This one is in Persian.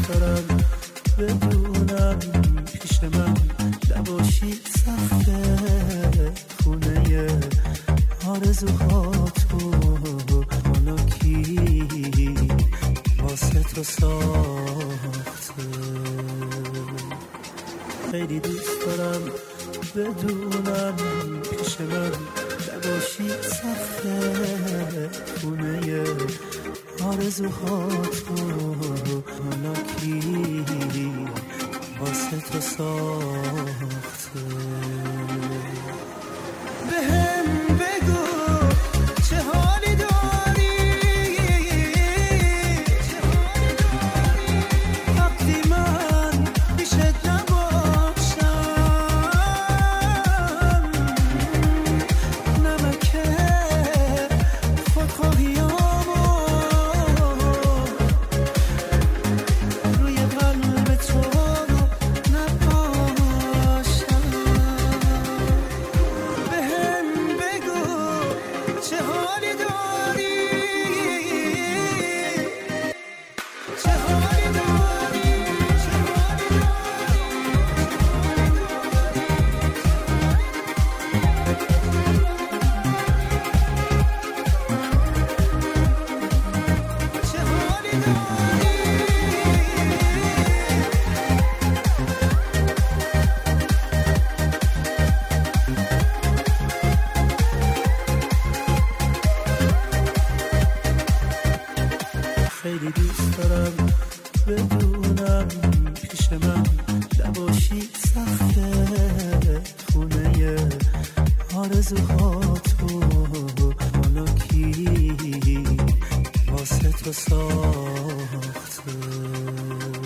دارم بدونم پیش من نباشی سخته خونه آرزوهاتو حالا کی واسه تو ساخته خیلی دوست دارم بدونم پیش من نباشی سخته خونه آرزوهاتو حالا کی واسه تو ساخته بهم بگو چه حالی داری وقتی من پیشت نباشم نمک خودخواهیامو روی قلب تو نباشم بهم بگو چه حالی داری چه حالی داری چه حالی چه حالی داری خیلی دوست دارم بدونم پیش من نباشی سخته خونه آرزوهاتو حالا کی واسه تو ساخته